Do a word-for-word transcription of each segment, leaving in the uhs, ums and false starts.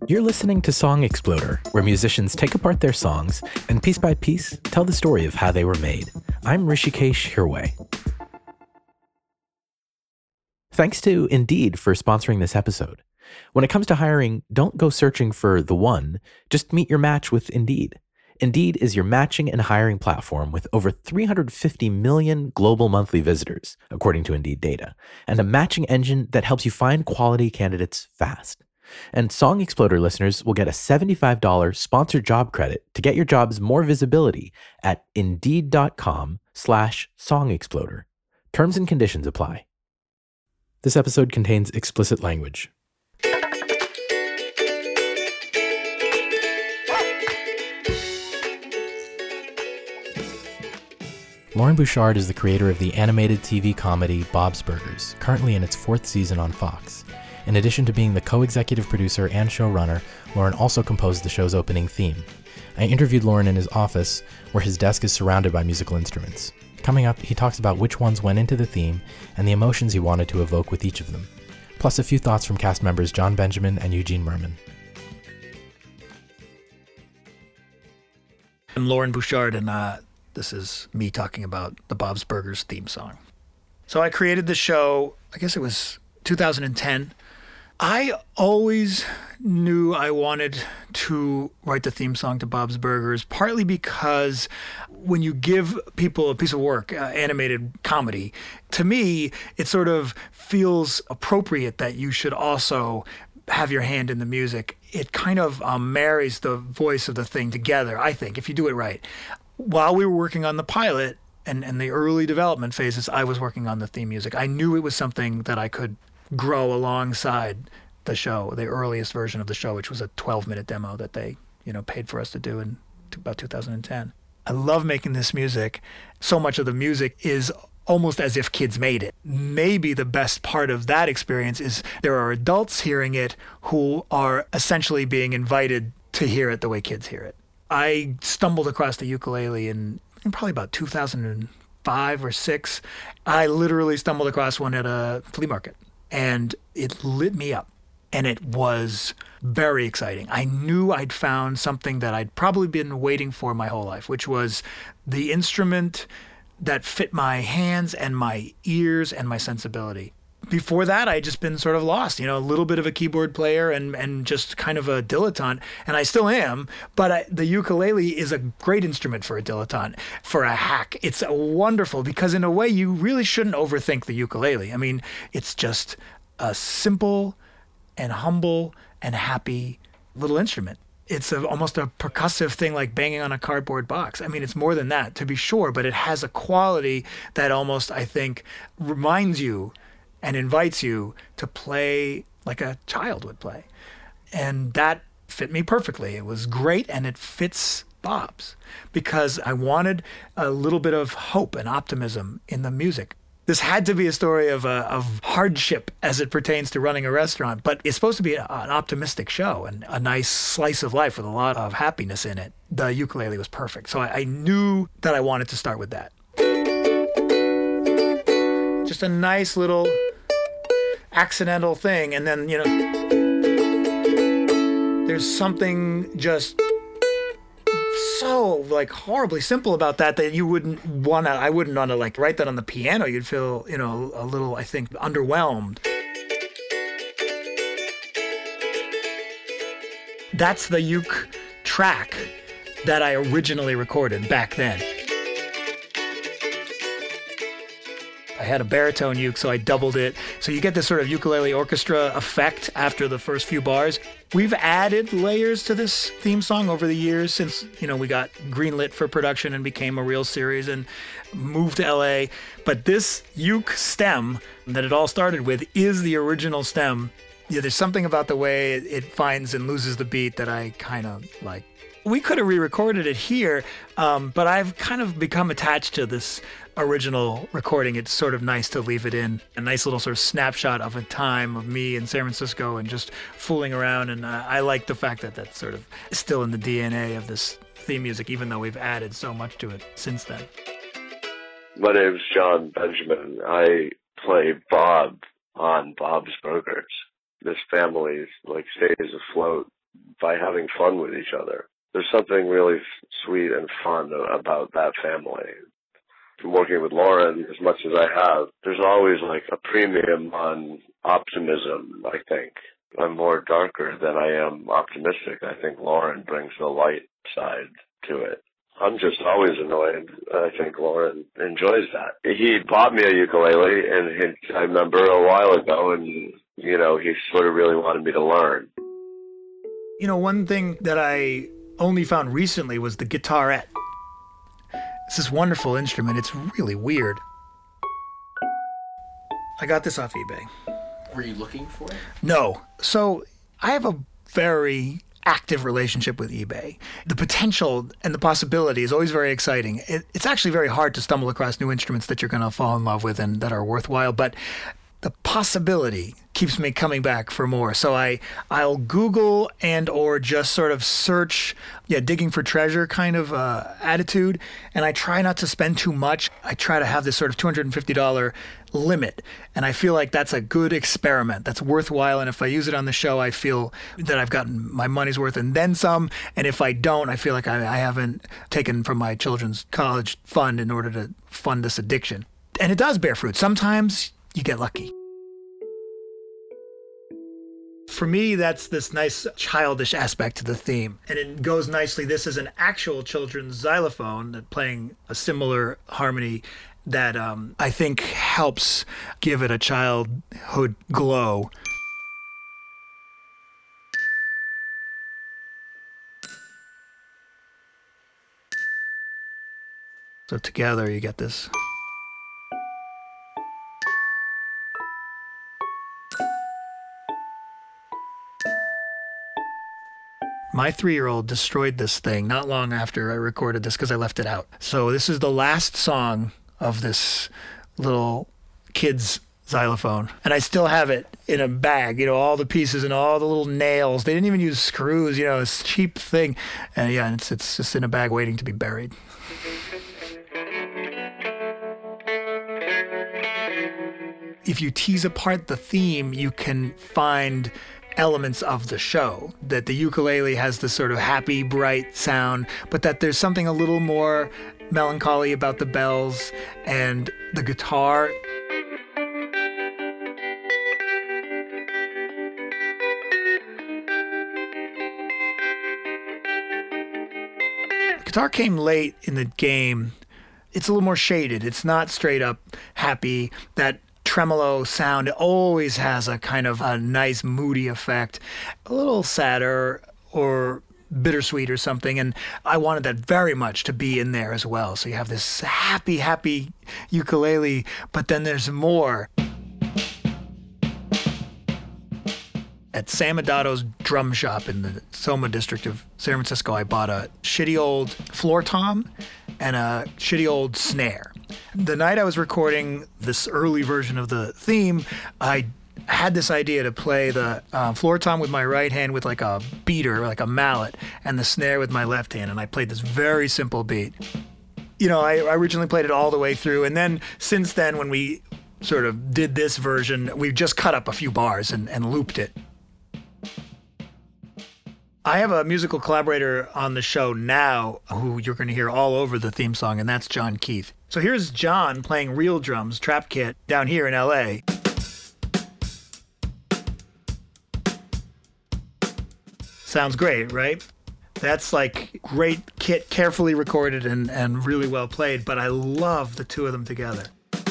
You're listening to Song Exploder, where musicians take apart their songs and piece by piece tell the story of how they were made. I'm Rishikesh Hirway. Thanks to Indeed for sponsoring this episode. When it comes to hiring, don't go searching for the one, just meet your match with Indeed. Indeed is your matching and hiring platform with over three hundred fifty million global monthly visitors, according to Indeed data, and a matching engine that helps you find quality candidates fast. And Song Exploder listeners will get a seventy-five dollars sponsored job credit to get your jobs more visibility at indeed.com slash song exploder. Terms and conditions apply. This episode contains explicit language. Loren Bouchard is the creator of the animated T V comedy Bob's Burgers, currently in its fourth season on Fox. In addition to being the co-executive producer and showrunner, Loren also composed the show's opening theme. I interviewed Loren in his office, where his desk is surrounded by musical instruments. Coming up, he talks about which ones went into the theme and the emotions he wanted to evoke with each of them, plus a few thoughts from cast members John Benjamin and Eugene Merman. I'm Loren Bouchard, and uh, this is me talking about the Bob's Burgers theme song. So I created the show, I guess it was two thousand ten. I always knew I wanted to write the theme song to Bob's Burgers, partly because when you give people a piece of work, uh, animated comedy, to me, it sort of feels appropriate that you should also have your hand in the music. It kind of um, marries the voice of the thing together, I think, if you do it right. While we were working on the pilot and, and the early development phases, I was working on the theme music. I knew it was something that I could grow alongside the show, the earliest version of the show, which was a twelve-minute demo that they, you know, paid for us to do in t- about two thousand ten. I love making this music. So much of the music is almost as if kids made it. Maybe the best part of that experience is there are adults hearing it who are essentially being invited to hear it the way kids hear it. I stumbled across the ukulele in, in probably about two thousand five or six. I literally stumbled across one at a flea market, and it lit me up. And it was very exciting. I knew I'd found something that I'd probably been waiting for my whole life, which was the instrument that fit my hands and my ears and my sensibility. Before that, I'd just been sort of lost, you know, a little bit of a keyboard player and, and just kind of a dilettante, and I still am, but I, the ukulele is a great instrument for a dilettante, for a hack. It's wonderful because in a way you really shouldn't overthink the ukulele. I mean, it's just a simple and humble and happy little instrument. It's a, almost a percussive thing like banging on a cardboard box. I mean, it's more than that, to be sure, but it has a quality that almost, I think, reminds you and invites you to play like a child would play. And that fit me perfectly. It was great, and it fits Bob's because I wanted a little bit of hope and optimism in the music. This had to be a story of uh, of hardship as it pertains to running a restaurant, but it's supposed to be a, an optimistic show and a nice slice of life with a lot of happiness in it. The ukulele was perfect, so I, I knew that I wanted to start with that. Just a nice little accidental thing, and then, you know, there's something just so like horribly simple about that that you wouldn't want to, I wouldn't want to like write that on the piano. You'd feel, you know, a little, I think, underwhelmed. That's the uke track that I originally recorded back then. I had a baritone uke, so I doubled it. So you get this sort of ukulele orchestra effect after the first few bars. We've added layers to this theme song over the years since, you know, we got greenlit for production and became a real series and moved to L A. But this uke stem that it all started with is the original stem. Yeah, there's something about the way it finds and loses the beat that I kind of like. We could have re-recorded it here, um, but I've kind of become attached to this original recording. It's sort of nice to leave it in. A nice little sort of snapshot of a time of me in San Francisco and just fooling around. And uh, I like the fact that that's sort of still in the D N A of this theme music, even though we've added so much to it since then. My name's John Benjamin. I play Bob on Bob's Burgers. This family like stays afloat by having fun with each other. There's something really sweet and fun about that family. From working with Lauren as much as I have, there's always like a premium on optimism, I think. I'm more darker than I am optimistic. I think Lauren brings the light side to it. I'm just always annoyed. I think Lauren enjoys that. He bought me a ukulele, and he, I remember a while ago, and, you know, he sort of really wanted me to learn. You know, one thing that I only found recently was the guitarette. It's this wonderful instrument. It's really weird. I got this off eBay. Were you looking for it? No. So I have a very active relationship with eBay. The potential and the possibility is always very exciting. It, it's actually very hard to stumble across new instruments that you're going to fall in love with and that are worthwhile, but the possibility keeps me coming back for more. So I, I'll Google and or just sort of search, yeah, digging for treasure kind of uh, attitude, and I try not to spend too much. I try to have this sort of two hundred fifty dollars limit, and I feel like that's a good experiment. That's worthwhile, and if I use it on the show, I feel that I've gotten my money's worth and then some, and if I don't, I feel like I, I haven't taken from my children's college fund in order to fund this addiction. And it does bear fruit. Sometimes you get lucky. For me, that's this nice childish aspect to the theme. And it goes nicely. This is an actual children's xylophone that playing a similar harmony that um, I think helps give it a childhood glow. So together you get this. My three-year-old destroyed this thing not long after I recorded this because I left it out. So this is the last song of this little kid's xylophone. And I still have it in a bag, you know, all the pieces and all the little nails. They didn't even use screws, you know, it's a cheap thing. And yeah, it's, it's just in a bag waiting to be buried. If you tease apart the theme, you can find elements of the show, that the ukulele has this sort of happy, bright sound, but that there's something a little more melancholy about the bells and the guitar. The guitar came late in the game. It's a little more shaded. It's not straight up happy. That tremolo sound always has a kind of a nice moody effect, a little sadder or bittersweet or something, and I wanted that very much to be in there as well. So you have this happy, happy ukulele, but then there's more. At Sam Adato's drum shop in the Soma district of San Francisco, I bought a shitty old floor tom and a shitty old snare. The night I was recording this early version of the theme, I had this idea to play the uh, floor tom with my right hand with like a beater, like a mallet, and the snare with my left hand, and I played this very simple beat. You know, I, I originally played it all the way through, and then since then, when we sort of did this version, we've just cut up a few bars and, and looped it. I have a musical collaborator on the show now who you're going to hear all over the theme song, and that's John Keith. So here's John playing real drums, trap kit, down here in L A. Sounds great, right? That's like great kit, carefully recorded and, and really well played, but I love the two of them together.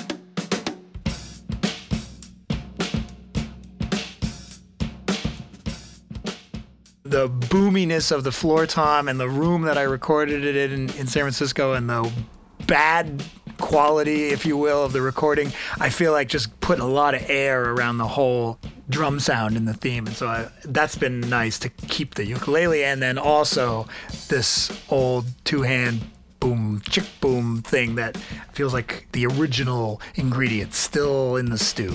The boominess of the floor tom and the room that I recorded it in in San Francisco and the bad quality, if you will, of the recording, I feel like just put a lot of air around the whole drum sound in the theme. And so I, that's been nice to keep the ukulele and then also this old two-hand boom, chick boom thing that feels like the original ingredient still in the stew.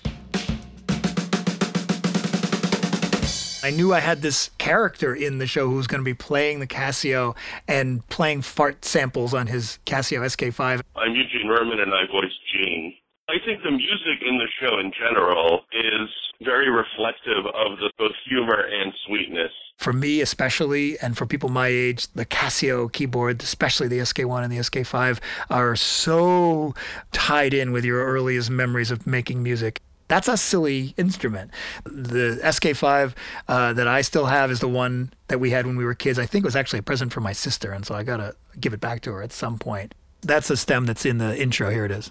I knew I had this character in the show who was going to be playing the Casio and playing fart samples on his Casio S K five. I'm Eugene Merman, and I voice Gene. I think the music in the show in general is very reflective of the both humor and sweetness. For me especially, and for people my age, the Casio keyboard, especially the S K one and the S K five, are so tied in with your earliest memories of making music. That's a silly instrument. The S K five uh, that I still have is the one that we had when we were kids. I think it was actually a present from my sister, and so I got to give it back to her at some point. That's a stem that's in the intro. Here it is.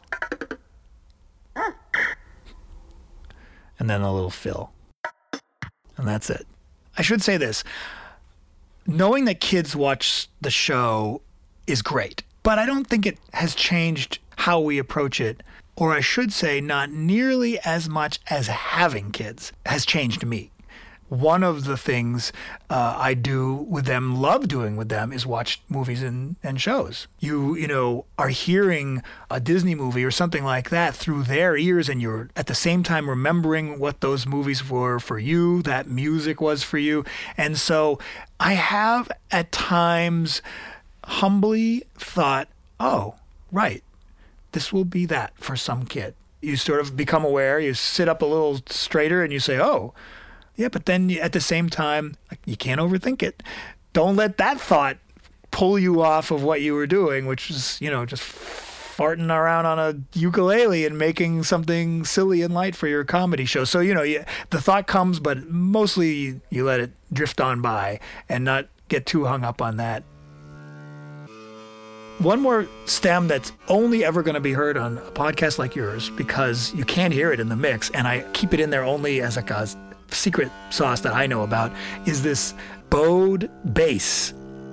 And then a little fill. And that's it. I should say this. Knowing that kids watch the show is great, but I don't think it has changed how we approach it. Or I should say, not nearly as much as having kids has changed me. One of the things uh, I do with them, love doing with them, is watch movies and, and shows. You, you know, are hearing a Disney movie or something like that through their ears, and you're at the same time remembering what those movies were for you, that music was for you. And so I have at times humbly thought, oh, right. This will be that for some kid. You sort of become aware, you sit up a little straighter and you say, oh, yeah, but then at the same time, you can't overthink it. Don't let that thought pull you off of what you were doing, which is, you know, just farting around on a ukulele and making something silly and light for your comedy show. So, you know, you, the thought comes, but mostly you let it drift on by and not get too hung up on that. One more stem that's only ever going to be heard on a podcast like yours, because you can't hear it in the mix, and I keep it in there only as like a secret sauce that I know about, is this bowed bass.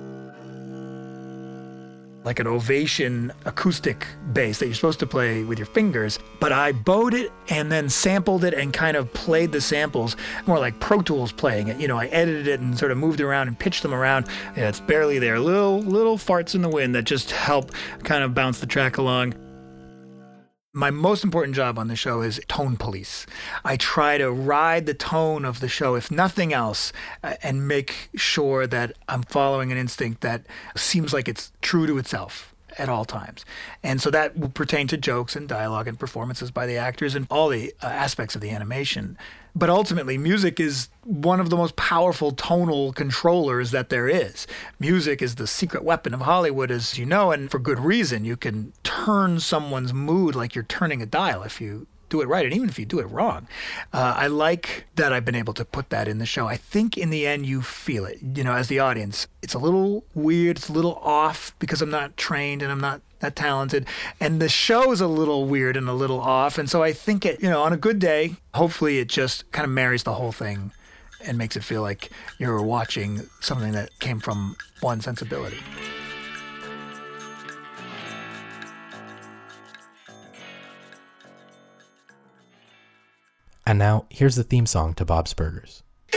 Like an Ovation acoustic bass that you're supposed to play with your fingers. But I bowed it and then sampled it and kind of played the samples more like Pro Tools playing it. You know, I edited it and sort of moved around and pitched them around. Yeah, it's barely there. Little, little farts in the wind that just help kind of bounce the track along. My most important job on the show is tone police. I try to ride the tone of the show, if nothing else, uh, and make sure that I'm following an instinct that seems like it's true to itself at all times. And so that will pertain to jokes and dialogue and performances by the actors and all the uh, aspects of the animation. But ultimately, music is one of the most powerful tonal controllers that there is. Music is the secret weapon of Hollywood, as you know, and for good reason. You can turn someone's mood like you're turning a dial if you do it right, and even if you do it wrong. Uh, I like that I've been able to put that in the show. I think in the end you feel it, you know, as the audience. It's a little weird, it's a little off because I'm not trained and I'm not that talented, and the show's a little weird and a little off, and so I think it, you know, on a good day, hopefully it just kind of marries the whole thing and makes it feel like you're watching something that came from one sensibility. And now, here's the theme song to Bob's Burgers.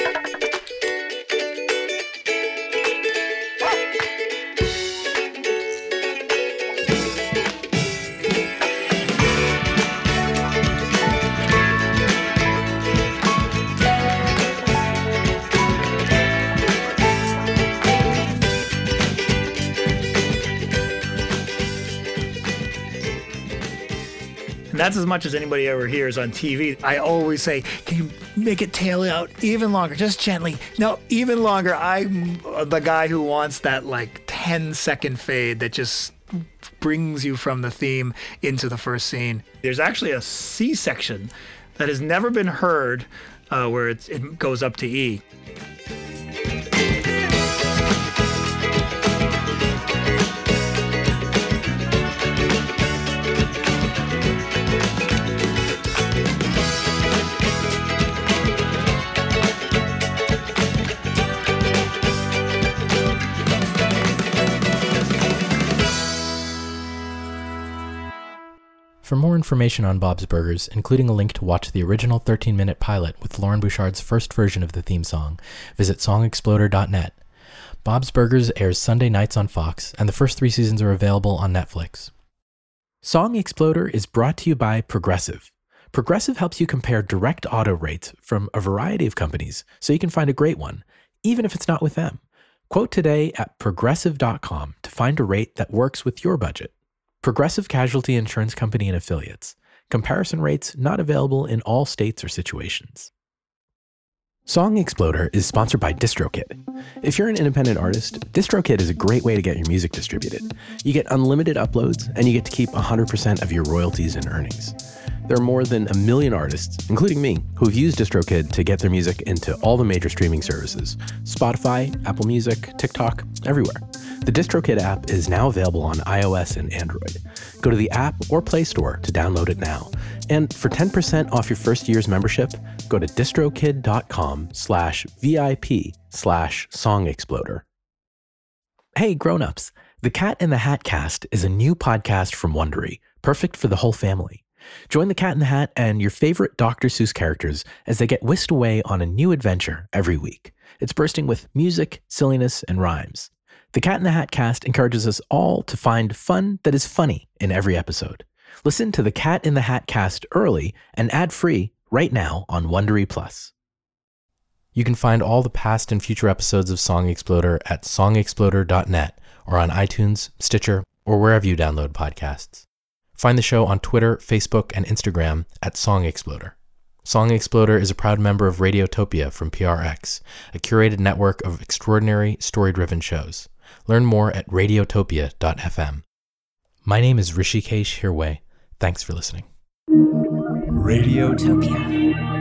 And that's as much as anybody ever hears on T V. I always say, can you make it tail out even longer, just gently? No, even longer. I'm the guy who wants that like ten second fade that just brings you from the theme into the first scene. There's actually a C section that has never been heard uh, where it's, it goes up to E. For more information on Bob's Burgers, including a link to watch the original thirteen-minute pilot with Lauren Bouchard's first version of the theme song, visit song exploder dot net. Bob's Burgers airs Sunday nights on Fox, and the first three seasons are available on Netflix. Song Exploder is brought to you by Progressive. Progressive helps you compare direct auto rates from a variety of companies so you can find a great one, even if it's not with them. Quote today at progressive dot com to find a rate that works with your budget. Progressive Casualty Insurance Company and Affiliates. Comparison rates not available in all states or situations. Song Exploder is sponsored by DistroKid. If you're an independent artist, DistroKid is a great way to get your music distributed. You get unlimited uploads, and you get to keep one hundred percent of your royalties and earnings. There are more than a million artists, including me, who've used DistroKid to get their music into all the major streaming services: Spotify, Apple Music, TikTok, everywhere. The DistroKid app is now available on iOS and Android. Go to the app or Play Store to download it now. And for ten percent off your first year's membership, go to distrokid.com slash VIP slash Song Exploder. Hey, grown-ups. The Cat in the Hat Cast is a new podcast from Wondery, perfect for the whole family. Join the Cat in the Hat and your favorite Doctor Seuss characters as they get whisked away on a new adventure every week. It's bursting with music, silliness, and rhymes. The Cat in the Hat Cast encourages us all to find fun that is funny in every episode. Listen to the Cat in the Hat Cast early and ad-free right now on Wondery Plus. You can find all the past and future episodes of Song Exploder at song exploder dot net or on iTunes, Stitcher, or wherever you download podcasts. Find the show on Twitter, Facebook, and Instagram at Song Exploder. Song Exploder is a proud member of Radiotopia from P R X, a curated network of extraordinary, story-driven shows. Learn more at radiotopia dot f m. My name is Rishikesh Hirway. Thanks for listening. Radiotopia.